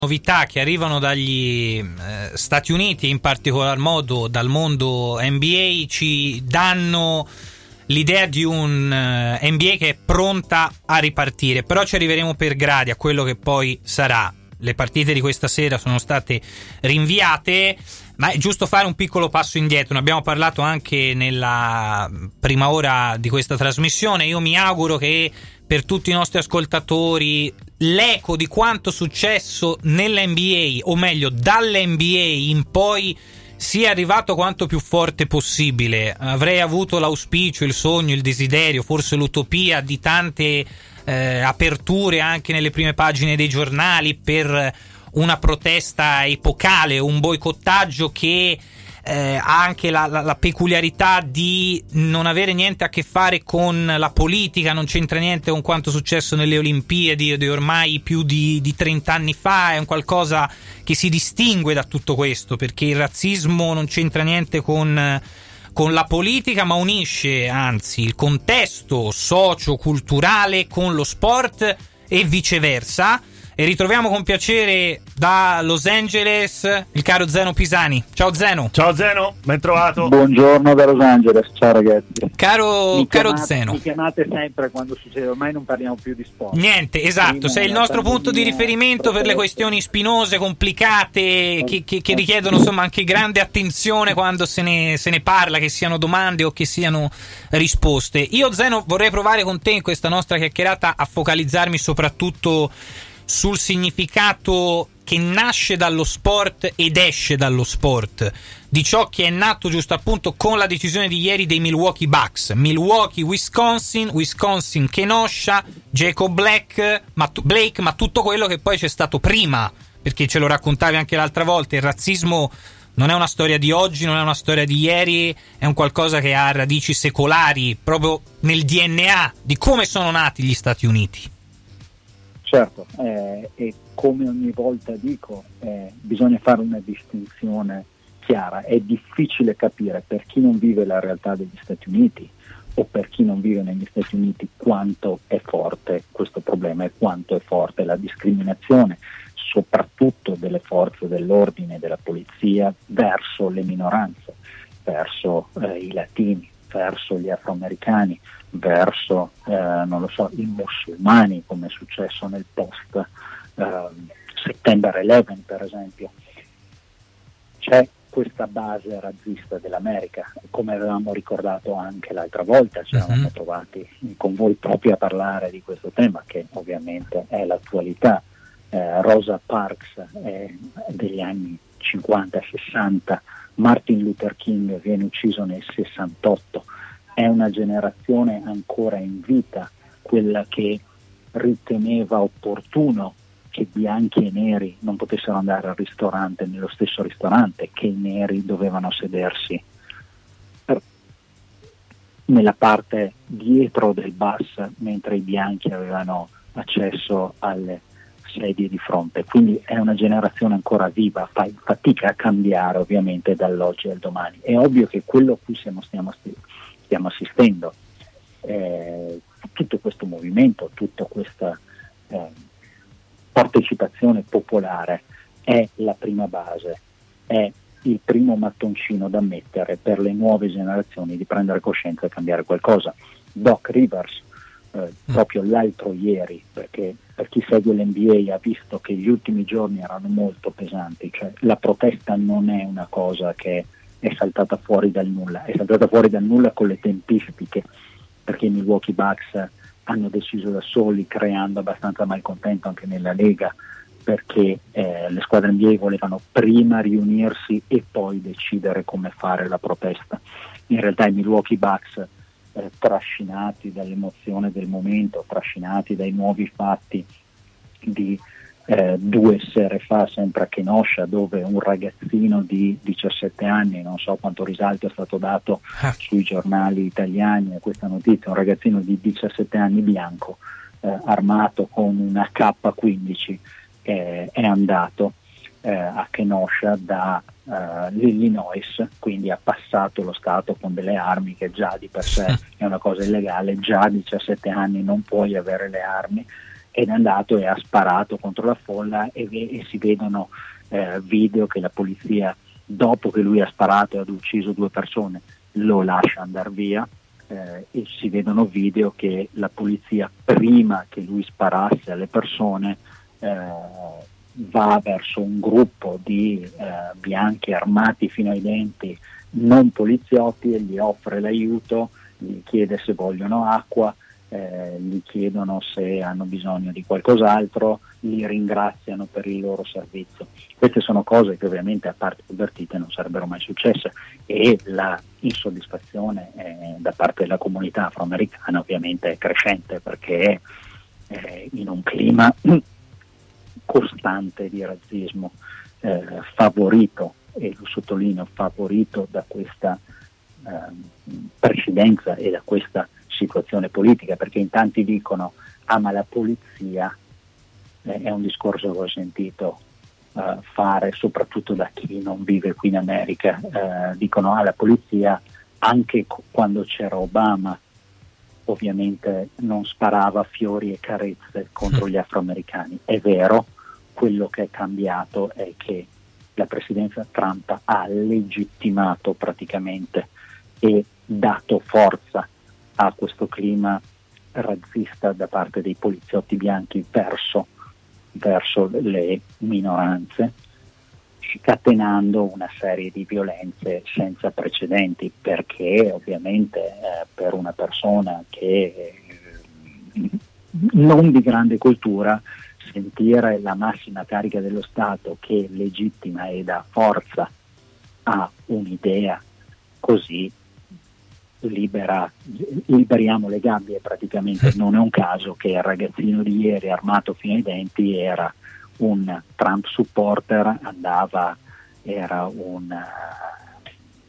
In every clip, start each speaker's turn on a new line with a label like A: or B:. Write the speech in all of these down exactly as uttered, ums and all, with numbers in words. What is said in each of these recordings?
A: novità che arrivano dagli eh, Stati Uniti, in particolar modo dal mondo N B A, ci danno l'idea di un uh, N B A che è pronta a ripartire, però ci arriveremo per gradi a quello che poi sarà. Le partite di questa sera sono state rinviate, ma è giusto fare un piccolo passo indietro. Ne abbiamo parlato anche nella prima ora di questa trasmissione. Io mi auguro che per tutti i nostri ascoltatori l'eco di quanto successo nell'N B A, o meglio dall'N B A in poi, sia arrivato quanto più forte possibile. Avrei avuto l'auspicio, il sogno, il desiderio, forse l'utopia di tante eh, aperture anche nelle prime pagine dei giornali per una protesta epocale, un boicottaggio che eh, ha anche la, la, la peculiarità di non avere niente a che fare con la politica, non c'entra niente con quanto successo nelle Olimpiadi di ormai più di, di trenta anni fa. È un qualcosa che si distingue da tutto questo, perché il razzismo non c'entra niente con, con la politica, ma unisce anzi il contesto socio-culturale con lo sport e viceversa. E ritroviamo con piacere da Los Angeles il caro Zeno Pisani. Ciao Zeno.
B: Ciao Zeno, ben trovato.
C: Buongiorno da Los Angeles, ciao ragazzi.
A: Caro,
C: mi
A: caro
C: chiamate,
A: Zeno.
C: Mi chiamate sempre quando succede, ormai non parliamo più di sport.
A: Niente, esatto,
C: Prima
A: sei il nostro punto di riferimento proteste. Per le questioni spinose, complicate, che, che, che richiedono insomma anche grande attenzione quando se ne, se ne parla, che siano domande o che siano risposte. Io Zeno vorrei provare con te in questa nostra chiacchierata a focalizzarmi soprattutto sul significato che nasce dallo sport ed esce dallo sport, di ciò che è nato giusto appunto con la decisione di ieri dei Milwaukee Bucks. Milwaukee, Wisconsin, Wisconsin, Kenosha, Jacob Black, ma t- Blake, ma tutto quello che poi c'è stato prima, perché ce lo raccontavi anche l'altra volta, il razzismo non è una storia di oggi, non è una storia di ieri, è un qualcosa che ha radici secolari, proprio nel D N A di come sono nati gli Stati Uniti.
C: Certo, eh, e come ogni volta dico, eh, bisogna fare una distinzione chiara. È difficile capire per chi non vive la realtà degli Stati Uniti o per chi non vive negli Stati Uniti quanto è forte questo problema e quanto è forte la discriminazione, soprattutto delle forze dell'ordine e della polizia verso le minoranze, verso eh, i latini, verso gli afroamericani, verso eh, non lo so, i musulmani, come è successo nel post eh, September eleven per esempio. C'è questa base razzista dell'America, come avevamo ricordato anche l'altra volta, ci eravamo uh-huh. trovati con voi proprio a parlare di questo tema, che ovviamente è l'attualità. eh, Rosa Parks è degli anni cinquanta sessanta, Martin Luther King viene ucciso nel sessantotto. È una generazione ancora in vita, quella che riteneva opportuno che bianchi e neri non potessero andare al ristorante, nello stesso ristorante, che i neri dovevano sedersi nella parte dietro del bus, mentre i bianchi avevano accesso alle sedie di fronte. Quindi è una generazione ancora viva, fa fatica a cambiare ovviamente dall'oggi al domani. È ovvio che quello a cui stiamo, stiamo, stiamo assistendo, eh, tutto questo movimento, tutta questa eh, partecipazione popolare è la prima base, è il primo mattoncino da mettere per le nuove generazioni di prendere coscienza e cambiare qualcosa. Doc Rivers, eh, proprio l'altro ieri, perché per chi segue l'N B A ha visto che gli ultimi giorni erano molto pesanti, cioè la protesta non è una cosa che è saltata fuori dal nulla, è saltata fuori dal nulla con le tempistiche, perché i Milwaukee Bucks hanno deciso da soli, creando abbastanza malcontento anche nella Lega, perché eh, le squadre N B A volevano prima riunirsi e poi decidere come fare la protesta. In realtà i Milwaukee Bucks, eh, trascinati dall'emozione del momento, trascinati dai nuovi fatti di eh, due sere fa, sempre a Kenosha, dove un ragazzino di diciassette anni, non so quanto risalto è stato dato ah. sui giornali italiani a questa notizia, un ragazzino di diciassette anni bianco, eh, armato con una K quindici, Eh, è andato eh, a Kenosha da eh, l'Illinois, quindi ha passato lo stato con delle armi, che già di per sé è una cosa illegale, già a diciassette anni non puoi avere le armi, ed è andato e ha sparato contro la folla e, e si vedono eh, video che la polizia, dopo che lui ha sparato e ha ucciso due persone, lo lascia andare via, eh, e si vedono video che la polizia, prima che lui sparasse alle persone, eh, va verso un gruppo di eh, bianchi armati fino ai denti, non poliziotti, e gli offre l'aiuto, gli chiede se vogliono acqua, eh, gli chiedono se hanno bisogno di qualcos'altro, li ringraziano per il loro servizio. Queste sono cose che ovviamente, a parte avvertite, non sarebbero mai successe, e la insoddisfazione eh, da parte della comunità afroamericana ovviamente è crescente, perché eh, in un clima costante di razzismo, eh, favorito, e lo sottolineo, favorito da questa eh, precedenza e da questa situazione politica, perché in tanti dicono ah ma la polizia, eh, è un discorso che ho sentito eh, fare soprattutto da chi non vive qui in America, eh, dicono ah la polizia anche co- quando c'era Obama ovviamente non sparava fiori e carezze contro gli afroamericani. È vero, quello che è cambiato è che la presidenza Trump ha legittimato praticamente e dato forza a questo clima razzista da parte dei poliziotti bianchi verso, verso le minoranze, scatenando una serie di violenze senza precedenti, perché ovviamente eh, per una persona che eh, non di grande cultura, sentire la massima carica dello Stato che legittima e dà forza a un'idea così, libera, liberiamo le gabbie praticamente. Non è un caso che il ragazzino di ieri armato fino ai denti era un Trump supporter, andava, era un uh,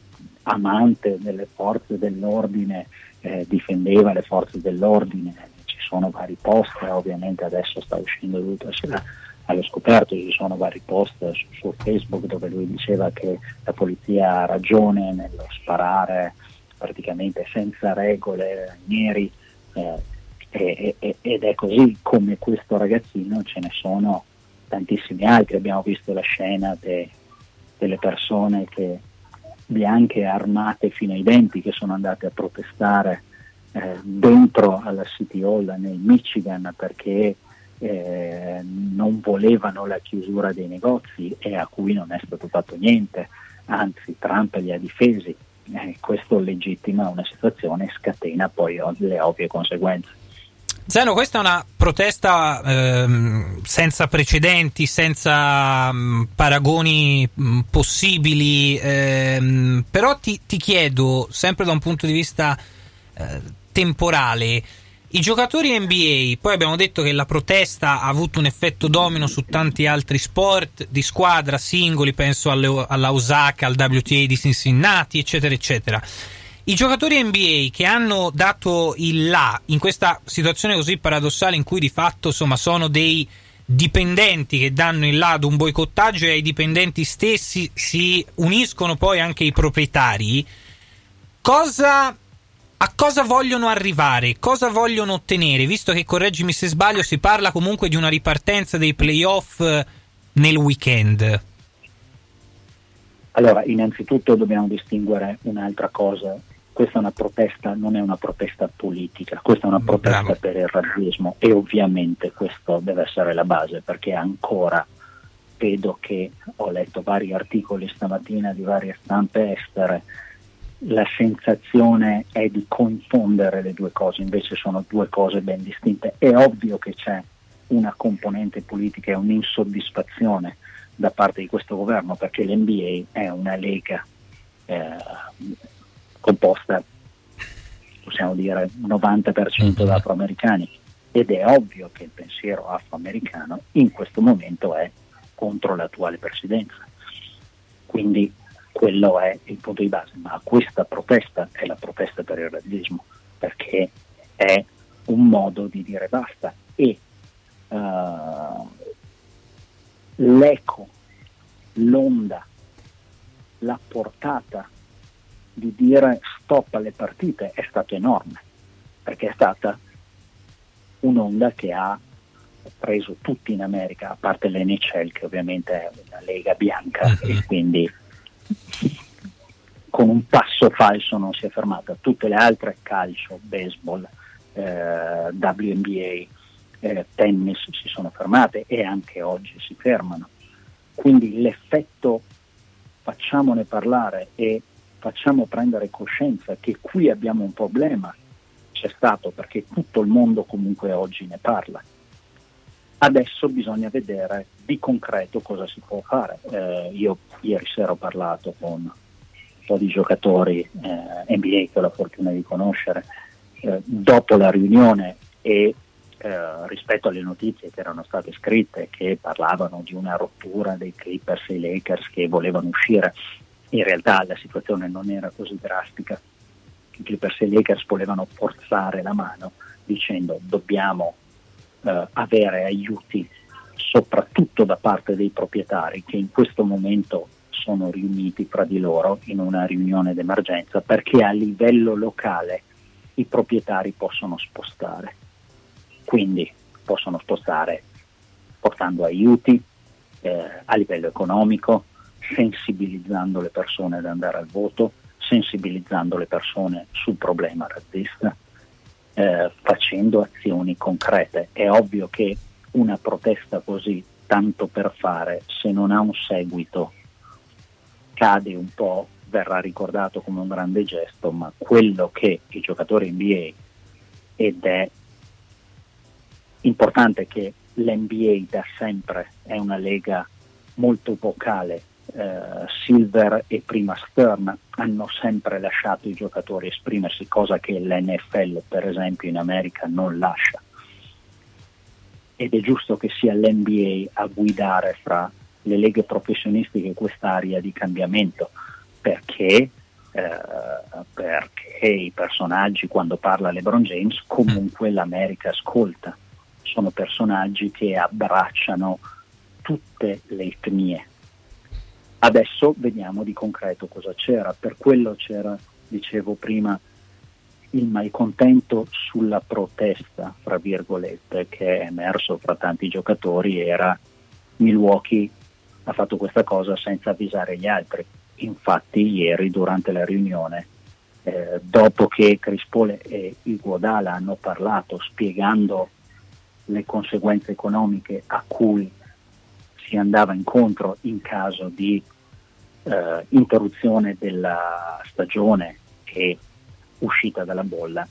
C: amante delle forze dell'ordine, eh, difendeva le forze dell'ordine. Ci sono vari post, ovviamente adesso sta uscendo tutto allo scoperto, ci sono vari post su, su Facebook dove lui diceva che la polizia ha ragione nello sparare praticamente senza regole ai neri, eh, e, e, ed è così. Come questo ragazzino ce ne sono tantissimi altri. Abbiamo visto la scena de, delle persone che, bianche armate fino ai denti, che sono andate a protestare eh, dentro alla City Hall nel Michigan perché eh, non volevano la chiusura dei negozi, e a cui non è stato fatto niente, anzi Trump li ha difesi. Eh, questo legittima una situazione e scatena poi le ovvie conseguenze.
A: Zeno, questa è una protesta ehm, senza precedenti, senza mh, paragoni mh, possibili, ehm, però ti, ti chiedo, sempre da un punto di vista eh, temporale, i giocatori N B A, poi abbiamo detto che la protesta ha avuto un effetto domino su tanti altri sport di squadra, singoli, penso alle, alla Osaka, al W T A di Cincinnati, eccetera, eccetera. I giocatori N B A che hanno dato il là in questa situazione così paradossale in cui di fatto insomma sono dei dipendenti che danno il là ad un boicottaggio, e ai dipendenti stessi si uniscono poi anche i proprietari, cosa... a cosa vogliono arrivare? Cosa vogliono ottenere? Visto che, correggimi se sbaglio, si parla comunque di una ripartenza dei playoff nel weekend.
C: Allora, innanzitutto dobbiamo distinguere un'altra cosa. Questa è una protesta, non è una protesta politica, questa è una protesta Bravo. per il razzismo, e ovviamente questo deve essere la base, perché ancora vedo che ho letto vari articoli stamattina di varie stampe estere. La sensazione è di confondere le due cose, invece sono due cose ben distinte. È ovvio che c'è una componente politica e un'insoddisfazione da parte di questo governo, perché l'N B A è una lega eh, composta, possiamo dire, novanta per cento da afroamericani, ed è ovvio che il pensiero afroamericano in questo momento è contro l'attuale presidenza. Quindi quello è il punto di base, ma questa protesta è la protesta per il razzismo, perché è un modo di dire basta, e uh, l'eco, l'onda, la portata di dire stop alle partite è stata enorme, perché è stata un'onda che ha preso tutti in America, a parte l'N H L che ovviamente è una lega bianca mm-hmm. e quindi con un passo falso non si è fermata. Tutte le altre, calcio, baseball, eh, W N B A, eh, tennis, si sono fermate e anche oggi si fermano. Quindi l'effetto facciamone parlare e facciamo prendere coscienza che qui abbiamo un problema c'è stato, perché tutto il mondo comunque oggi ne parla. Adesso bisogna vedere di concreto cosa si può fare. Eh, io ieri sera ho parlato con un po' di giocatori eh, N B A che ho la fortuna di conoscere eh, dopo la riunione e eh, rispetto alle notizie che erano state scritte che parlavano di una rottura dei Clippers e i Lakers che volevano uscire. In realtà la situazione non era così drastica. I Clippers e i Lakers volevano forzare la mano dicendo dobbiamo eh, avere aiuti soprattutto da parte dei proprietari che in questo momento sono riuniti fra di loro in una riunione d'emergenza, perché a livello locale i proprietari possono spostare, quindi possono spostare portando aiuti eh, a livello economico, sensibilizzando le persone ad andare al voto, sensibilizzando le persone sul problema razzista, eh, facendo azioni concrete. È ovvio che una protesta così, tanto per fare, se non ha un seguito, cade un po', verrà ricordato come un grande gesto, ma quello che i giocatori N B A, ed è importante che l'N B A da sempre è una lega molto vocale, Uh, Silver e prima Stern hanno sempre lasciato i giocatori esprimersi, cosa che l'N F L per esempio in America non lascia, ed è giusto che sia l'N B A a guidare fra le leghe professionistiche quest'area di cambiamento, perché uh, perché i personaggi, quando parla LeBron James, comunque l'America ascolta, sono personaggi che abbracciano tutte le etnie. Adesso vediamo di concreto cosa c'era. Per quello c'era, dicevo prima, il malcontento sulla protesta, fra virgolette, che è emerso fra tanti giocatori. Era Milwaukee ha fatto questa cosa senza avvisare gli altri. Infatti ieri durante la riunione, eh, dopo che Chris Paul e Iguodala hanno parlato spiegando le conseguenze economiche a cui si andava incontro in caso di Uh, interruzione della stagione e uscita dalla bolla,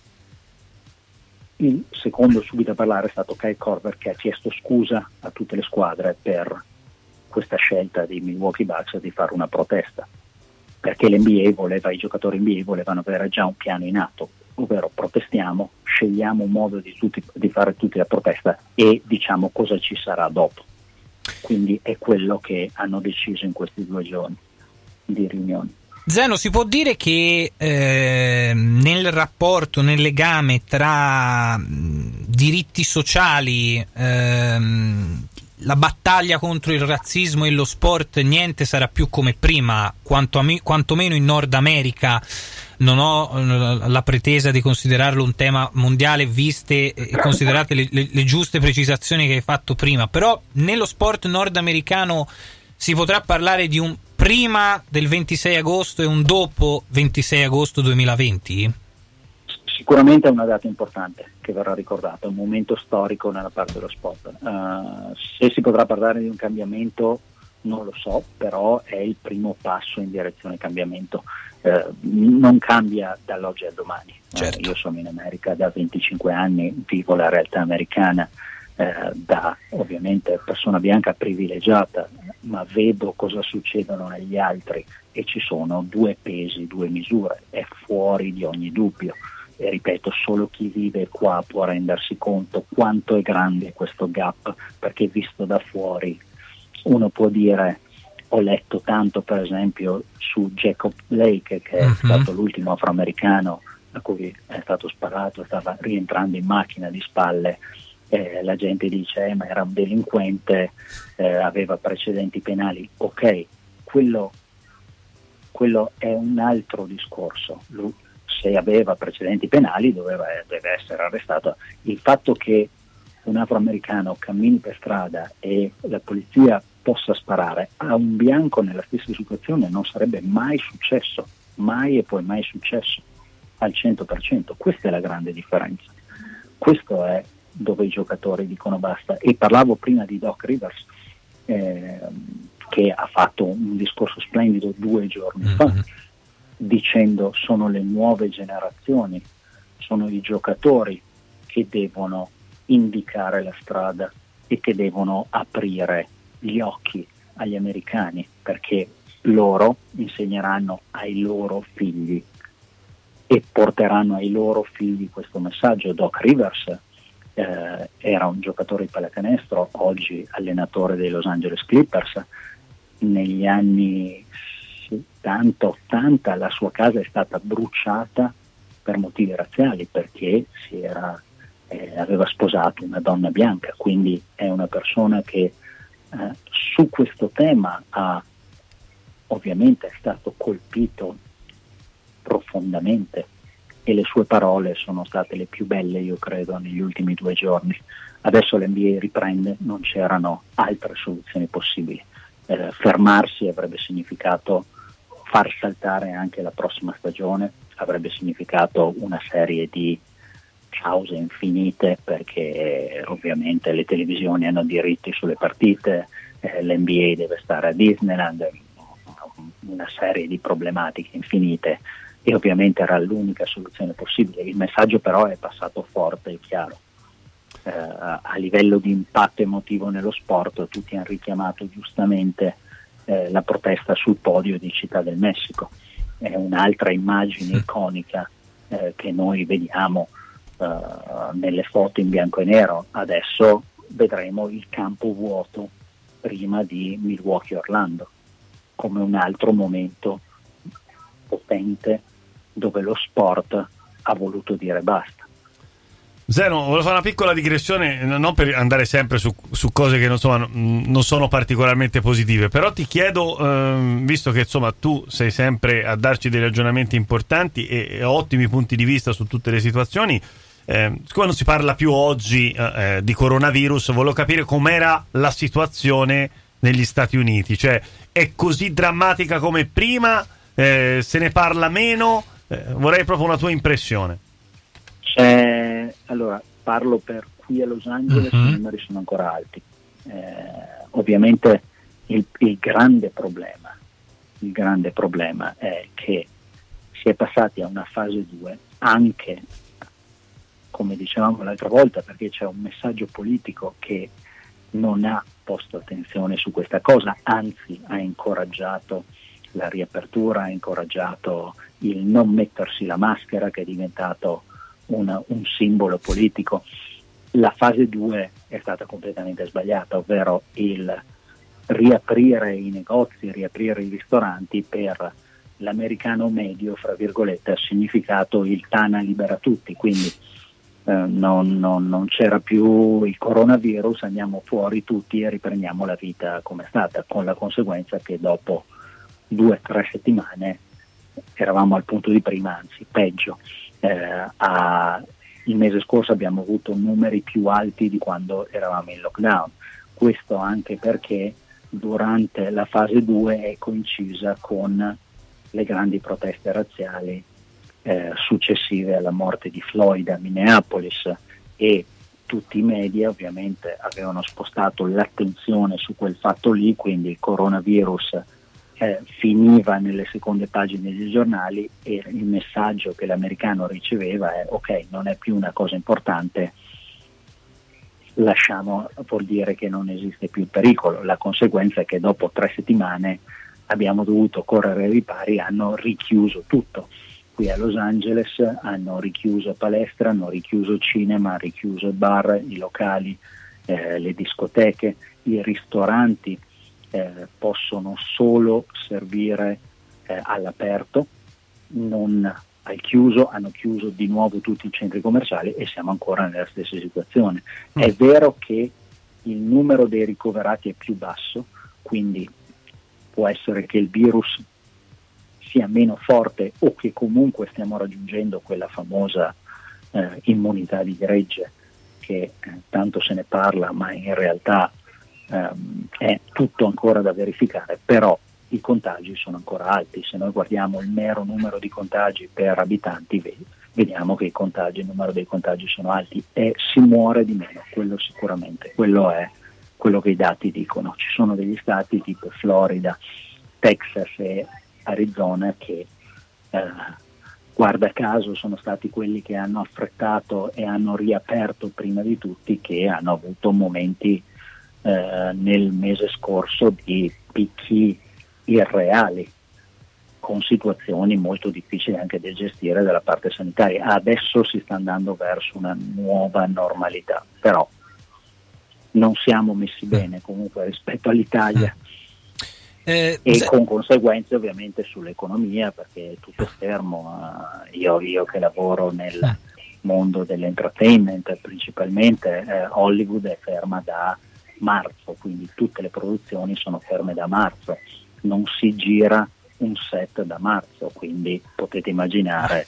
C: il secondo subito a parlare è stato Kyle Korver, che ha chiesto scusa a tutte le squadre per questa scelta dei Milwaukee Bucks di fare una protesta, perché l'N B A voleva, i giocatori N B A volevano avere già un piano in atto, ovvero protestiamo, scegliamo un modo di, tutti, di fare tutti la protesta e diciamo cosa ci sarà dopo. Quindi è quello che hanno deciso in questi due giorni di riunioni.
A: Zeno, si può dire che eh, nel rapporto, nel legame tra mh, diritti sociali, ehm, la battaglia contro il razzismo e lo sport, niente sarà più come prima, quanto a, quantomeno in Nord America. Non ho la pretesa di considerarlo un tema mondiale, viste e considerate le, le, le giuste precisazioni che hai fatto prima, però nello sport nordamericano si potrà parlare di un prima del ventisei agosto e un dopo ventisei agosto duemilaventi?
C: Sicuramente è una data importante che verrà ricordata, un momento storico nella parte dello sport. Uh, se si potrà parlare di un cambiamento non lo so, però è il primo passo in direzione cambiamento. Eh, non cambia dall'oggi al domani.
A: Certo.
C: Eh, io sono in America da venticinque anni, vivo la realtà americana eh, da ovviamente persona bianca privilegiata, ma vedo cosa succedono negli altri e ci sono due pesi, due misure, è fuori di ogni dubbio. E ripeto, solo chi vive qua può rendersi conto quanto è grande questo gap, perché visto da fuori uno può dire, ho letto tanto per esempio su Jacob Blake, che è uh-huh. stato l'ultimo afroamericano a cui è stato sparato, stava rientrando in macchina di spalle, eh, la gente dice eh, ma era un delinquente, eh, aveva precedenti penali. Ok, quello, quello è un altro discorso. Lui, se aveva precedenti penali doveva, deve essere arrestato. Il fatto che un afroamericano cammini per strada e la polizia possa sparare a un bianco nella stessa situazione non sarebbe mai successo, mai e poi mai successo al cento per cento. Questa è la grande differenza. Questo è dove i giocatori dicono basta. E parlavo prima di Doc Rivers, eh, che ha fatto un discorso splendido due giorni mm-hmm. fa, dicendo sono le nuove generazioni, sono i giocatori che devono indicare la strada e che devono aprire gli occhi agli americani, perché loro insegneranno ai loro figli e porteranno ai loro figli questo messaggio. Doc Rivers eh, era un giocatore di pallacanestro, oggi allenatore dei Los Angeles Clippers. Negli anni settanta ottanta la sua casa è stata bruciata per motivi razziali, perché si era, eh, aveva sposato una donna bianca, quindi è una persona che eh, su questo tema ha ovviamente è stato colpito profondamente, e le sue parole sono state le più belle, io credo, negli ultimi due giorni. Adesso l'N B A riprende, non c'erano altre soluzioni possibili. Eh, fermarsi avrebbe significato far saltare anche la prossima stagione, avrebbe significato una serie di cause infinite, perché ovviamente le televisioni hanno diritti sulle partite, eh, l'N B A deve stare a Disneyland, una serie di problematiche infinite, e ovviamente era l'unica soluzione possibile. Il messaggio però è passato forte e chiaro. Eh, a livello di impatto emotivo nello sport, tutti hanno richiamato giustamente eh, la protesta sul podio di Città del Messico. È un'altra immagine iconica eh, che noi vediamo eh, nelle foto in bianco e nero. Adesso vedremo il campo vuoto prima di Milwaukee-Orlando come un altro momento potente dove lo sport ha voluto dire basta.
B: Zeno, volevo fare una piccola digressione, non per andare sempre su, su cose che insomma, non sono particolarmente positive, però ti chiedo, ehm, visto che insomma tu sei sempre a darci dei ragionamenti importanti e, e ottimi punti di vista su tutte le situazioni, eh, siccome non si parla più oggi eh, di coronavirus, volevo capire com'era la situazione negli Stati Uniti, cioè è così drammatica come prima, eh, se ne parla meno, eh, vorrei proprio una tua impressione.
C: C'è, allora parlo per qui a Los Angeles, mm-hmm. i numeri sono ancora alti, eh, ovviamente il, il grande problema il grande problema è che si è passati a una fase due anche, come dicevamo l'altra volta, perché c'è un messaggio politico che non ha posto attenzione su questa cosa, anzi ha incoraggiato la riapertura, ha incoraggiato il non mettersi la maschera, che è diventato una, un simbolo politico. La fase due è stata completamente sbagliata, ovvero il riaprire i negozi, riaprire i ristoranti per l'americano medio, fra virgolette, ha significato il Tana libera tutti, quindi eh, non, non, non c'era più il coronavirus, andiamo fuori tutti e riprendiamo la vita come è stata, con la conseguenza che dopo due o tre settimane eravamo al punto di prima, anzi peggio. Eh, a, il mese scorso abbiamo avuto numeri più alti di quando eravamo in lockdown, questo anche perché durante la fase due è coincisa con le grandi proteste razziali eh, successive alla morte di Floyd a Minneapolis, e tutti i media ovviamente avevano spostato l'attenzione su quel fatto lì, quindi il coronavirus eh, finiva nelle seconde pagine dei giornali e il messaggio che l'americano riceveva è: ok, non è più una cosa importante, lasciamo, vuol dire che non esiste più il pericolo. La conseguenza è che dopo tre settimane abbiamo dovuto correre ai ripari, hanno richiuso tutto. Qui a Los Angeles hanno richiuso palestre, hanno richiuso cinema, hanno richiuso bar, i locali, eh, le discoteche, i ristoranti eh, possono solo servire eh, all'aperto, non al chiuso, hanno chiuso di nuovo tutti i centri commerciali e siamo ancora nella stessa situazione. Mm. È vero che il numero dei ricoverati è più basso, quindi può essere che il virus sia meno forte o che comunque stiamo raggiungendo quella famosa eh, immunità di gregge che eh, tanto se ne parla, ma in realtà ehm, è tutto ancora da verificare, però i contagi sono ancora alti. Se noi guardiamo il mero numero di contagi per abitanti, vediamo che i contagi, il numero dei contagi sono alti e si muore di meno, quello sicuramente, quello è quello che i dati dicono. Ci sono degli stati tipo Florida, Texas e Arizona che eh, guarda caso sono stati quelli che hanno affrettato e hanno riaperto prima di tutti, che hanno avuto momenti eh, nel mese scorso di picchi irreali, con situazioni molto difficili anche da gestire dalla parte sanitaria. Adesso si sta andando verso una nuova normalità, però non siamo messi bene comunque rispetto all'Italia. Eh, e se... con conseguenze ovviamente sull'economia, perché è tutto fermo. Uh, io, io che lavoro nel eh. mondo dell'entertainment principalmente, eh, Hollywood è ferma da marzo, quindi tutte le produzioni sono ferme da marzo, non si gira un set da marzo, quindi potete immaginare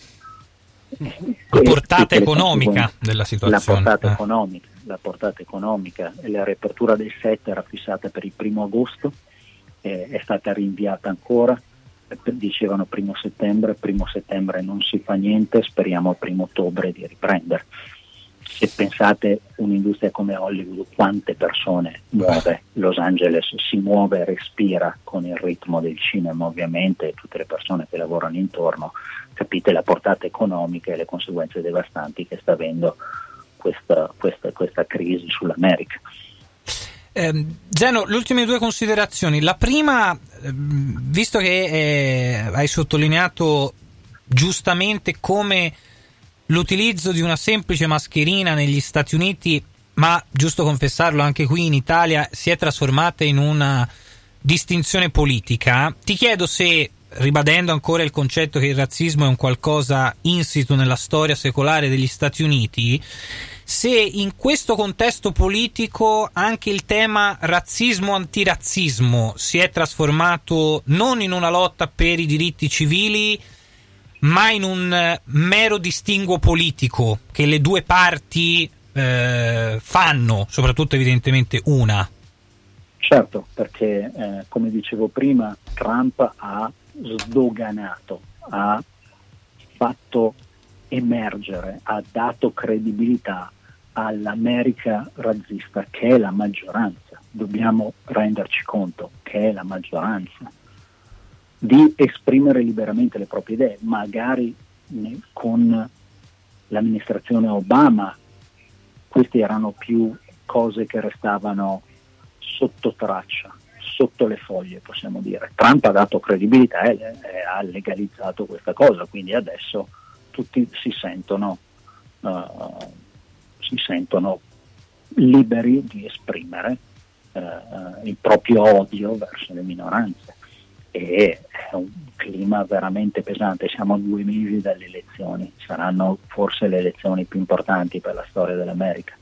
A: la portata economica della situazione.
C: La portata
A: eh.
C: economica, la portata economica, la riapertura del set era fissata per il primo agosto, eh, è stata rinviata ancora, eh, dicevano primo settembre, primo settembre non si fa niente, speriamo primo ottobre di riprendere. Se pensate un'industria come Hollywood, quante persone muove Los Angeles, si muove e respira con il ritmo del cinema ovviamente, e tutte le persone che lavorano intorno, capite la portata economica e le conseguenze devastanti che sta avendo questa, questa, questa crisi sull'America.
A: Eh, Zeno, le ultime due considerazioni. La prima, visto che eh, hai sottolineato giustamente come l'utilizzo di una semplice mascherina negli Stati Uniti, ma giusto confessarlo anche qui in Italia, si è trasformata in una distinzione politica, ti chiedo se, ribadendo ancora il concetto che il razzismo è un qualcosa insito nella storia secolare degli Stati Uniti, se in questo contesto politico anche il tema razzismo-antirazzismo si è trasformato non in una lotta per i diritti civili, ma in un mero distinguo politico che le due parti eh, fanno, soprattutto evidentemente una.
C: Certo, perché eh, come dicevo prima, Trump ha sdoganato, ha fatto emergere, ha dato credibilità all'America razzista, che è la maggioranza. Dobbiamo renderci conto che è la maggioranza, di esprimere liberamente le proprie idee. Magari con l'amministrazione Obama queste erano più cose che restavano sotto traccia, sotto le foglie, possiamo dire. Trump ha dato credibilità e, e ha legalizzato questa cosa, quindi adesso tutti si sentono uh, si sentono liberi di esprimere uh, il proprio odio verso le minoranze. E è un clima veramente pesante. Siamo a due mesi dalle elezioni, saranno forse le elezioni più importanti per la storia dell'America.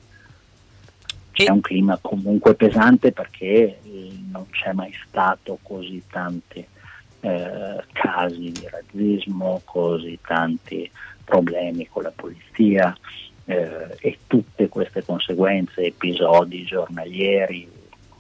C: C'è un clima comunque pesante perché non c'è mai stato così tanti eh, casi di razzismo, così tanti problemi con la polizia eh, e tutte queste conseguenze, episodi giornalieri.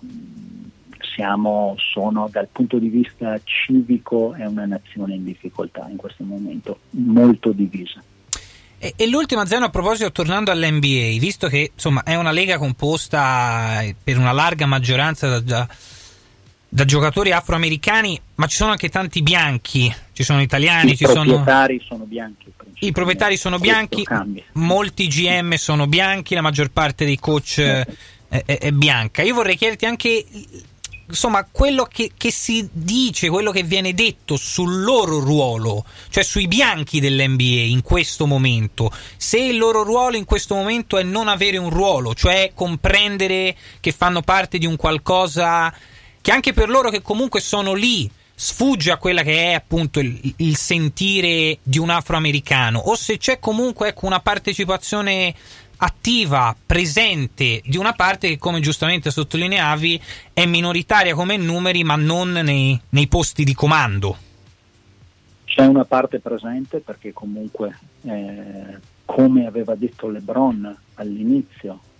C: Siamo, sono dal punto di vista civico, è una nazione in difficoltà in questo momento, molto divisa.
A: E, e l'ultima, Zeno, a proposito, tornando all'N B A, visto che insomma è una lega composta per una larga maggioranza da, da, da giocatori afroamericani, ma ci sono anche tanti bianchi, ci sono italiani,
C: I
A: ci
C: proprietari
A: sono...
C: sono bianchi.
A: I proprietari sono bianchi, molti G M sono bianchi, la maggior parte dei coach è, è, è bianca. Io vorrei chiederti anche, insomma, quello che, che si dice, quello che viene detto sul loro ruolo, cioè sui bianchi dell'N B A in questo momento, se il loro ruolo in questo momento è non avere un ruolo, cioè comprendere che fanno parte di un qualcosa che anche per loro che comunque sono lì sfugge a quella che è appunto il, il sentire di un afroamericano, o se c'è comunque, ecco, una partecipazione attiva, presente di una parte che, come giustamente sottolineavi, è minoritaria come numeri, ma non nei, nei posti di comando.
C: C'è una parte presente perché comunque, eh, come aveva detto LeBron all'inizio,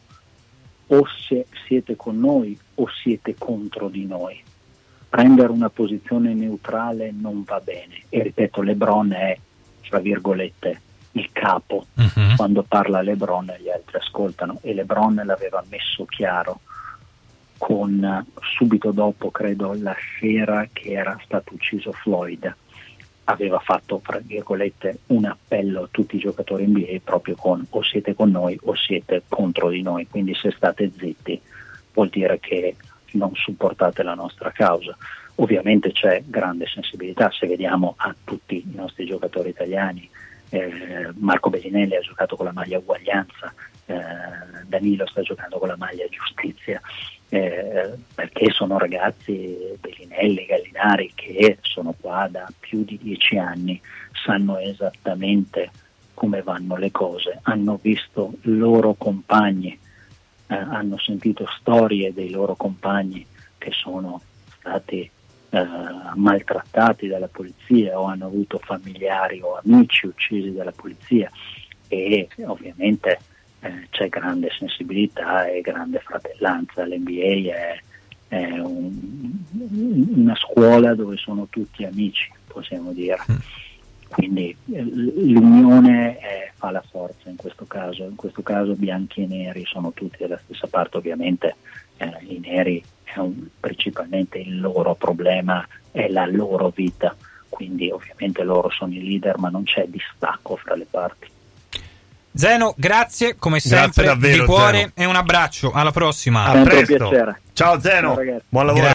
C: o se siete con noi o siete contro di noi. Prendere una posizione neutrale non va bene, e ripeto, LeBron è, tra virgolette, il capo. Uh-huh. Quando parla LeBron gli altri ascoltano, e LeBron l'aveva messo chiaro con subito dopo, credo, la sera che era stato ucciso Floyd. Aveva fatto, tra virgolette, un appello a tutti i giocatori N B A proprio con o siete con noi o siete contro di noi, quindi se state zitti vuol dire che non supportate la nostra causa. Ovviamente c'è grande sensibilità, se vediamo a tutti i nostri giocatori italiani, eh, Marco Bellinelli ha giocato con la maglia uguaglianza, eh, Danilo sta giocando con la maglia giustizia, eh, perché sono ragazzi, Bellinelli, Gallinari, che sono qua da più di dieci anni, sanno esattamente come vanno le cose, hanno visto loro compagni, eh, hanno sentito storie dei loro compagni che sono stati eh, maltrattati dalla polizia o hanno avuto familiari o amici uccisi dalla polizia, e ovviamente eh, c'è grande sensibilità e grande fratellanza. L'N B A è, è un, una scuola dove sono tutti amici, possiamo dire. Quindi l'unione è, fa la forza in questo caso. In questo caso bianchi e neri sono tutti dalla stessa parte. Ovviamente eh, i neri è un, principalmente il loro problema, è la loro vita, quindi ovviamente loro sono i leader, ma non c'è distacco fra le parti.
A: Zeno, grazie come sempre,
B: grazie davvero,
A: di cuore,
B: Zeno.
A: E un abbraccio, alla prossima.
B: A presto.
C: Piacere.
B: Ciao Zeno,
C: ciao,
B: buon lavoro.